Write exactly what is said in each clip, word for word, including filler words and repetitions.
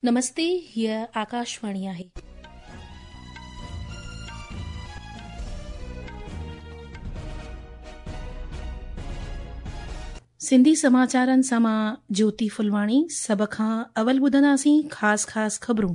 नमस्ते, हीअ आकाशवाणी आहे। सिंधी समाचारनि सां मां ज्योति फुलवाणी। सभ खां अवल ॿुधंदासीं ख़ासि ख़ासि ख़बरूं।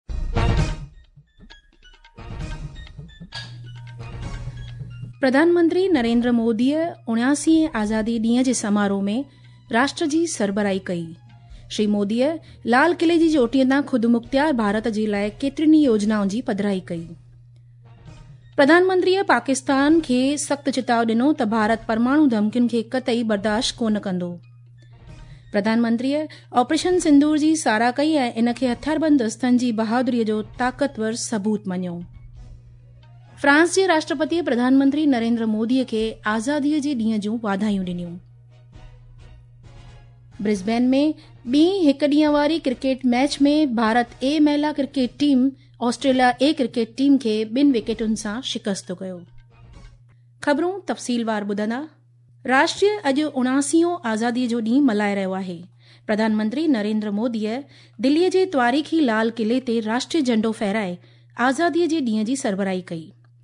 प्रधानमंत्री नरेंद्र मोदीअ उणियासीं आज़ादी ॾींहं जे समारोह में राष्ट्र जी सरबराही कई। श्री मोदीअ लाल किले जी चोटीअ तां ख़ुदमुख्तियार भारत जे लाइ केतिरियुनि योजनाउनि जी पधिराई कई। प्रधानमंत्रीअ पाकिस्तान खे सख़्तु चिताव ॾिनो त भारत परमाणु धमकियुनि खे कतई बर्दाश्त कोन कंदो। प्रधानमंत्रीअ ऑपरेशन सिंदूर जी साराह कई ऐं इन खे हथियारबंद दस्तनि जी बहादुरीअ जो ताक़तवर सबूत मञियो। फ्रांस जे राष्ट्रपतिअ प्रधानमंत्री नरेंद्र मोदीअ खे आज़ादीअ जे ॾींहं जूं वाधायूं ॾिनियूं। ब्रिस्बेन में ॿी हिक ॾींहं वारी क्रिकेट मैच में भारत ए महिला cricket team Australia A cricket team खे ॿिनि विकेटुनि सां शिकस्त कयो। ख़बरूं तफ़सीलवार ॿुधंदा। राष्ट्र अॼु उणासीहों आज़ादीअ जो ॾींहुं मल्हाए रहियो आहे। प्रधानमंत्री नरेंद्र मोदीअ दिल्लीअ जे त्वारीख़ी लाल किले ते राष्ट्रीय झंडो फहिराए आज़ादीअ जे ॾींहं जी सरबराही कई।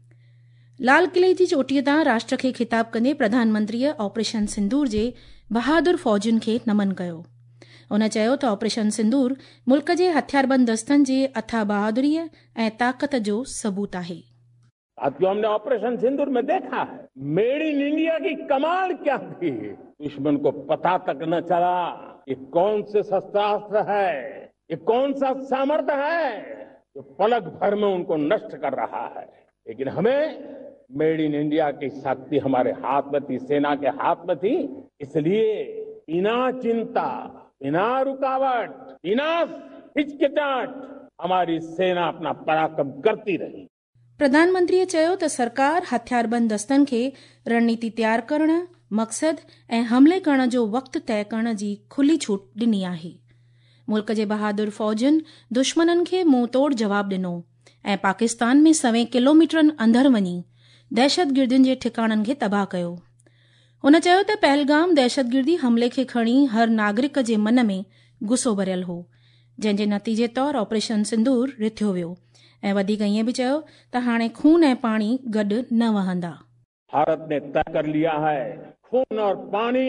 लाल किले जी चोटीअ तां राष्ट्र खे ख़िताब कंदे प्रधानमंत्रीअ ऑपरेशन सिंदूर जे बहादुर फौजियुनि खे नमन कयो। उन चयो त ऑपरेशन सिंदूर मुल्क जे हथियारबंद दस्तनि जे अथा बहादुरीअ ऐं ताक़त जो सबूत आहे। साथियों, हमने ऑपरेशन सिंदूर में देखा है मेड इन इंडिया की कमाल क्या थी। दुश्मन को पता तक न चला ये कौन से शस्त्रास्त्र है, ये कौन सा सामर्थ्य है जो पलक भर में उनको नष्ट कर रहा है। लेकिन हमें मेड इन इंडिया की शक्ति हमारे हाथ में थी, सेना के हाथ में थी, इसलिए बिना चिंता, बिना रुकावट, बिना हिचकिचाहट हमारी सेना अपना पराक्रम करती रही। प्रधानमंत्रीअ चयो त सरकार हथियारबंद दस्तनि खे रणनीति तयार करण, मक़सद ऐं हमले करण जो वक़्तु तय करण जी खुली छूट ॾिनी आहे। मुल्क जे बहादुर फौजियुनि दुश्मननि खे मुंहुं तोड़ जवाब ॾिनो ऐं पाकिस्तान में सवें किलोमीटरनि अंदरि वञी दहशतगिर्दियुनि जे ठिकाणनि खे तबाह कयो। हुन चयो त पहलगाम दहशतगिर्दी हमले खे खणी हर नागरिक जे मन में गुस्सो भरियल हो, जंहिं जे नतीजे तौरु ऑपरेशन सिंदूर रिथियो वियो ऐं वधीक ईअं बि चयो त हाणे खून ऐं पाणी गॾु न वहंदा। भारत ने तय कर लिया है खून और पानी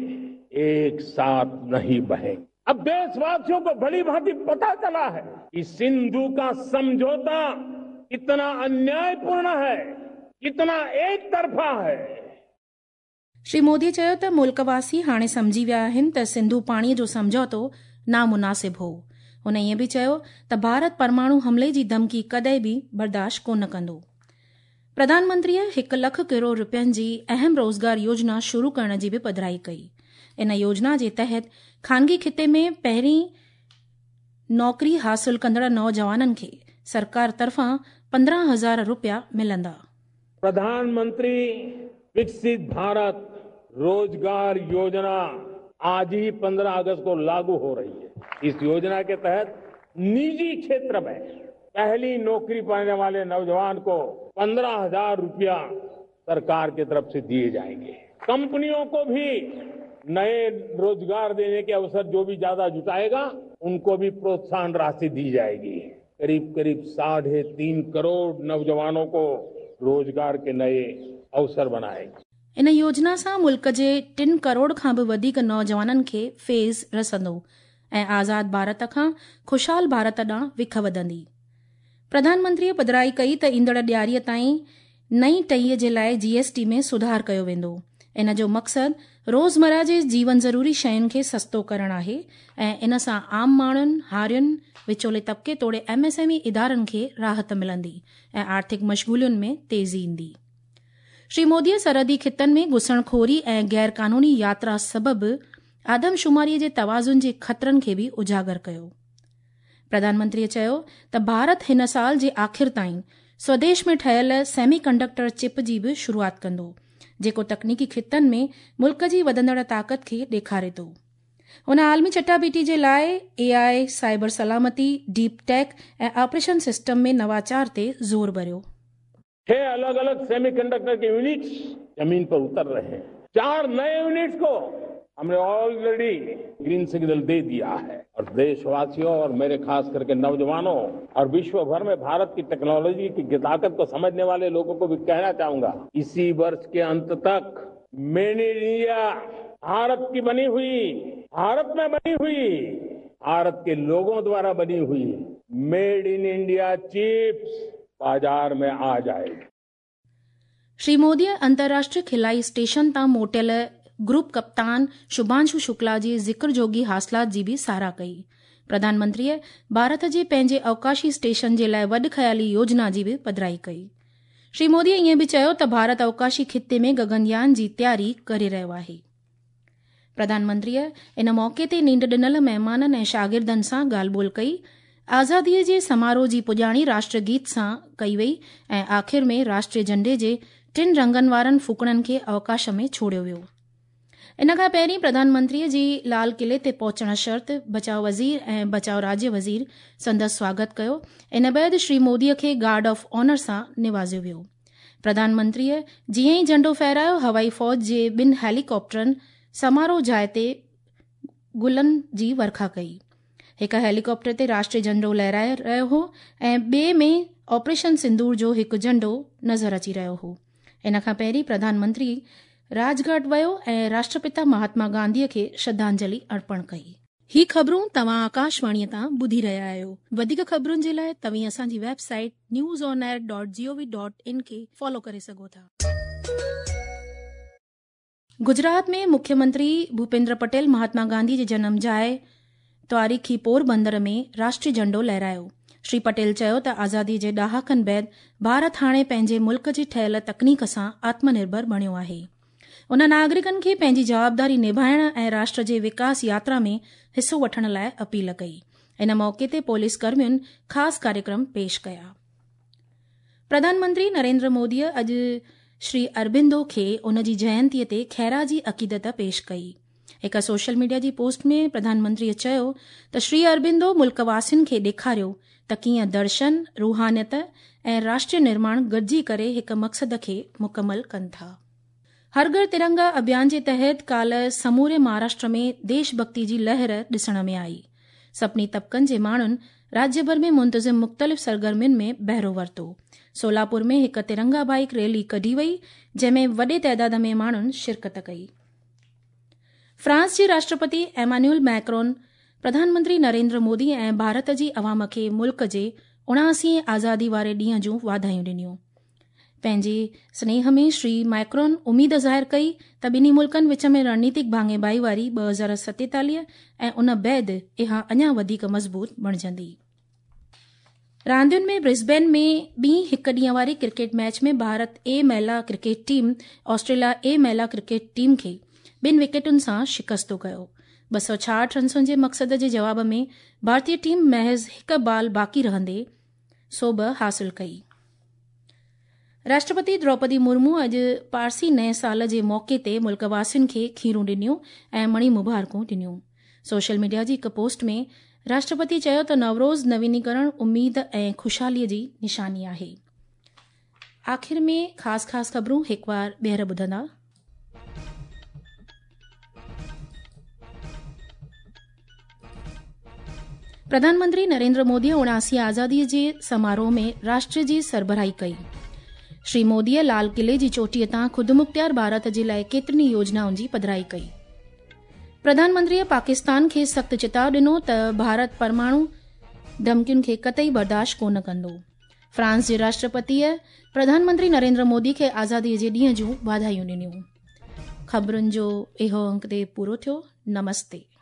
एक साथ नहीं बहेंगे। अब देशवासियों को भली भांति पता चला है कि सिंधु का समझौता कितना अन्यायपूर्ण है, कितना एक तरफा है। श्री मोदीअ चयो त मुल्कवासी हाणे समझी विया आहिनि त सिंधु पाणीअ जो समझौतो नामुनासिब हो। हुन ईअं बि चयो त भारत परमाणु हमले जी धमकी कॾहिं बि बर्दाश्त कोन कंदो। प्रधानमंत्रीअ हिकु लख करोड़ रुपयनि जी अहम रोज़गार योजना शुरू करण जी बि पधिराई कई। इन योजना जे तहत ख़ानगी खिते में पहिरीं नौकरी हासिल कंदड़ नौजवाननि खे सरकार तरफ़ां पंद्रहं हज़ार रुपया मिलंदा। प्रधानमंत्री विकसित भारत रोजगार योजना आज ही पंद्रह अगस्त को लागू हो रही है। इस योजना के तहत निजी क्षेत्र में पहली नौकरी पाने वाले नौजवान को पंद्रह हजार रुपया सरकार की तरफ से दिए जाएंगे। कंपनियों को भी नए रोजगार देने के अवसर जो भी ज्यादा जुटाएगा उनको भी प्रोत्साहन राशि दी जाएगी। करीब करीब साढ़े तीन करोड़ नौजवानों को रोजगार के नए अवसर बनाएगी। इन योजना सां मुल्क जे टिन करोड़ खां बि वधीक नौजवाननि खे फेज़ रसंदो ऐं आज़ाद भारत खां खुशहाल भारत ॾांहुं विख वधंदी। प्रधानमंत्रीअ पधिराई कई त ईंदड़ ॾियारीअ ताईं नई टईअ जे लाइ जीएसटी में सुधार कयो वेंदो। इन जो मक़सदु रोज़मर्रा जे जीवन ज़रूरी शयुनि खे सस्तो करणु आहे ऐं इन सां आम माण्हुनि, हारियुनि, विचोले तबिके तोड़े एमएसएमई इदारनि खे राहत मिलंदी ऐं आर्थिक मशगूलियुनि में तेज़ी ईंदी। श्री मोदीअ सरहदी खितनि में घुसणखोरी ऐं गैर कानूनी यात्रा सबबि आदमशुमारीअ जे तवाज़ुन जे ख़तरनि खे बि उजागर कयो। प्रधानमंत्रीअ चयो त भारत हिन साल जे आख़िर ताईं स्वदेश में ठहियल सेमीकंडक्टर चिप जी बि शुरूआत कंदो, जेको तकनीकी खितनि में मुल्क जी वधंदड़ ताक़त खे ॾेखारे थो। हुन आलमी चटाभेटी जे लाइ एआई, साइबर सलामती, डीप टेक ऐं ऑपरेशन सिस्टम में नवाचार ते ज़ोर भरियो। छह अलग अलग सेमीकंडक्टर के यूनिट्स जमीन पर उतर रहे हैं। चार नए यूनिट्स को हमने ऑलरेडी ग्रीन सिग्नल दे दिया है और देशवासियों और मेरे खास करके नौजवानों और विश्व भर में भारत की टेक्नोलॉजी की ताकत को समझने वाले लोगों को भी कहना चाहूंगा, इसी वर्ष के अंत तक मेड इन इंडिया, भारत की बनी हुई, भारत में बनी हुई, भारत के लोगों द्वारा बनी हुई मेड इन इंडिया चिप्स बाजार में आ जाएगी। श्री मोदीअ अंतर्राष्ट्रीय खिलाई स्टेशन तां मोटियल ग्रुप कप्तान शुभांशु शुक्ला जी ज़िक्र जोगी हासिलात जी बि साराह कई। प्रधानमंत्रीअ भारत जे पंहिंजे अवकाशी स्टेशन जे लाइ वॾ ख़याली योजना जी बि पधिराई कई। श्री मोदीअ ईअं बि चयो त भारत अवकाशी खिते में गगनयान जी तयारी करे रहियो आहे। प्रधानमंत्रीअ इन मौके ते नींड ॾिनल महिमाननि ऐं शागिर्दनि सां ॻाल्हि ॿोल कई। आज़ादीअ जे समारोह जी पुॼाणी राष्ट्रगीत सां कई वई ऐं आख़िर में राष्ट्रीय झंडे जे टिन रंगनि वारनि फूकणनि खे अवकाश में छोड़ियो वियो। इन खां पहिरीं प्रधानमंत्रीअ जी लाल किले ते पहुचण शर्त बचाव वज़ीर ऐं बचाव राज्य वज़ीर संदसि स्वागत कयो। इन बैदि श्री मोदीअ खे गार्ड ऑफ ऑनर सां निवाज़ियो वियो। प्रधानमंत्रीअ जीअं ई झंडो फहिरायो, हवाई फ़ौज जे ॿिनि हेलीकॉप्टरनि समारोह जाइ ते गुलनि जी वर्खा कई। हिक हेलीकॉप्टर ते राष्ट्रीय झंडो लहराए रहियो हो ऐं ॿिए में ऑपरेशन सिंदूर जो हिकु झंडो नज़र अची रहियो हो। इन खां पहिरीं प्रधानमंत्री राजघाट वियो ऐं राष्ट्रपिता महात्मा गांधीअ खे श्रद्धांजलि अर्पण कई। ही ख़बरूं तव्हां आकाशवाणीअ तां ॿुधी रहिया आहियो। वधीक ख़बरुनि जे लाइ तव्हीं असांजी website news on air dot GOV dot in खे फॉलो करे सघो था। गुजरात में मुख्यमंत्री भूपेंद्र पटेल महात्मा गांधी जे जनम जाइ तारीख़ी पोरबंदर में राष्ट्रीय झंडो लहरायो। श्री पटेल चयो त आज़ादी जे ॾहाकनि बैदि भारत हाणे पंहिंजे मुल्क जी ठहियल तकनीक सां आत्मनिर्भर बणियो आहे। उन नागरिकनि खे पंहिंजी जवाबदारी निभाइण ऐं राष्ट्र जे विकास यात्रा में हिस्सो वठण लाइ अपील कई। इन मौके ते पुलिस कर्मियुनि ख़ासि कार्यक्रम पेश कया। प्रधानमंत्री नरेंद्र मोदीअ अॼु श्री अरबिंदो खे उन जी जयंतीअ ते खैराजी अक़ीदत पेश कई। हिक सोशल मीडिया जी पोस्ट में प्रधानमंत्रीअ चयो त श्री अरबिंदो मुल्कवासियुनि खे ॾेखारियो त कीअं दर्शन, रूहानियत ऐं राष्ट्रीय निर्माण गॾिजी करे हिक मक़सद खे मुकमल कनि था। हर घर तिरंगा अभियान जे तहत काल्ह समूरे महाराष्ट्र में देशभक्ति जी लहर ॾिसण में आई। सभिनी तबक़नि जे माण्हुनि राज्य भर में मुंतज़िम मुख़्तलिफ़ सरगर्मियुनि में बहिरो वरितो। सोलापुर में हिक तिरंगा बाइक रैली कढी वई, जंहिं में वॾे तइदाद में माण्हुनि शिरकत कई। फ्रांस जे राष्ट्रपति एमान्युअल मैक्रोन प्रधानमंत्री नरेंद्र मोदी ऐं भारत जी अवाम खे मुल्क जे उणासी आज़ादी वारे ॾींहं जूं वाधायूं ॾिनियूं। पंहिंजे स्नेह में श्री मैक्रोन उमीद ज़ाहिर कई त ॿिन्ही मुल्कनि विच में रणनीतिक भाङेबाई वारी ॿ हज़ार सतेतालीह ऐं उन बैदि इहा अञा वधीक मज़बूत बणिजंदी। रांदियुनि में ब्रिस्बेन में ॿी हिक ॾींहं वारी क्रिकेट मैच में भारत ए महिला क्रिकेट टीम ऑस्ट्रेलिया ए महिला क्रिकेट टीम खे ॿिनि विकेटुनि सां शिकस्तो कयो। ॿ सौ छाहठि रन्सुनि जे मक़सद जे जवाब में भारतीय टीम महज़ हिक बाल बाक़ी रहंदे सौ ॿ हासिल कई। राष्ट्रपति द्रौपदी मुर्मू अॼु पारसी नए साल जे मौके ते मुल्कवासियुनि खे खीरूं ॾिनियूं ऐं मणी मुबारकूं ॾिनियूं। सोशल मीडिया जी हिक पोस्ट में राष्ट्रपति चयो त नवरोज़ नवीनीकरण उमीद ऐं ख़ुशहालीअ जी निशानी आहे। आख़िर में ख़ासि ख़ासि ख़बरूं हिकु बार ॿीहर ॿुधंदा। प्रधानमंत्री नरेंद्र मोदीअ उणासी आज़ादीअ जे समारोह में राष्ट्र जी सरबराही कई। श्री मोदीअ लाल किले जी चोटीअ तां ख़ुदमुख़्तियार भारत जे लाइ केतिरनि योजनाउनि जी पधिराई कई। प्रधानमंत्रीअ पाकिस्तान खे सख़्तु चिताव ॾिनो त भारत परमाणु धमकियुनि खे कतई बर्दाश्त कोन कंदो। फ्रांस जे राष्ट्रपतिअ प्रधानमंत्री नरेंद्र मोदी खे आज़ादीअ जे ॾींहं जूं वाधायूं ॾिनियूं। ख़बरुनि जो इहो अंक ते पूरो थियो। नमस्ते।